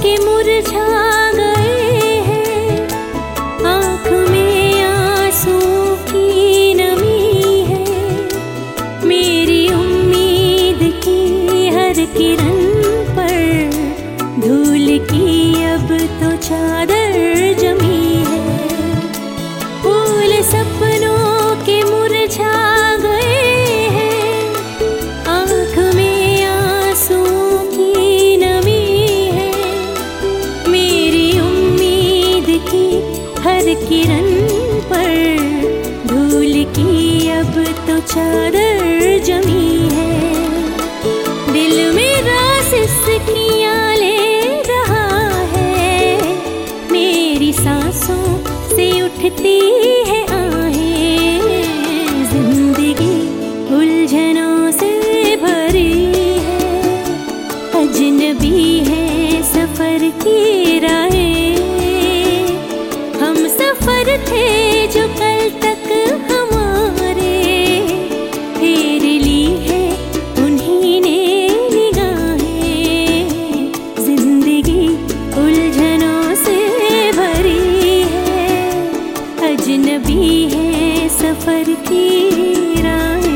के मुरझा गए हैं, आँख में आंसू की नमी है। मेरी उम्मीद की हर किरण पर धूल की अब तो चादर जमी है। फूल सपनों के मुरझा गए हैं, आँख में आंसू की नमी है। मेरी उम्मीद की हर किरण पर धूल की अब तो चादर जमी है। दिल मेरा सिसकियाँ ले रहा है, मेरी सांसों से उठती है आहें। जिंदगी उलझनों से भरी है, अजनबी है सफर की राहें। हम सफर थे जो कल तक हमारे, फेर ली है उन्हीं ने निगाहें। जिंदगी उलझनों से भरी है, अजनबी है सफर की राहें।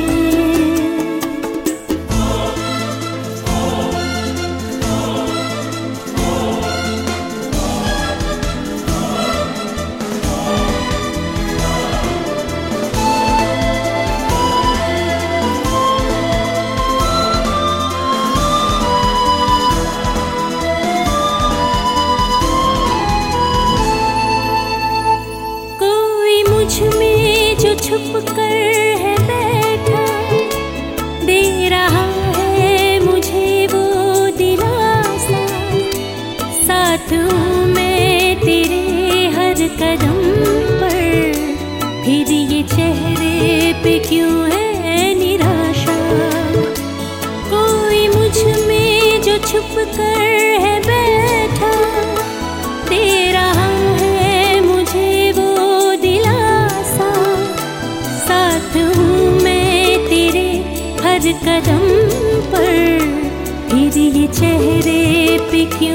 कोई मुझ में जो छुप कर है बैठा, दे रहा है मुझे वो दिलासा। साथ हूँ मैं तेरे हर कदम पर, फिर ये चेहरे पे क्यों है निराशा। कोई मुझ में जो छुप कर है बैठा, दे रहा है मुझे वो दिलासा। साथ हूँ मैं तेरे हर कदम पर, फिर ये चेहरे पे क्यों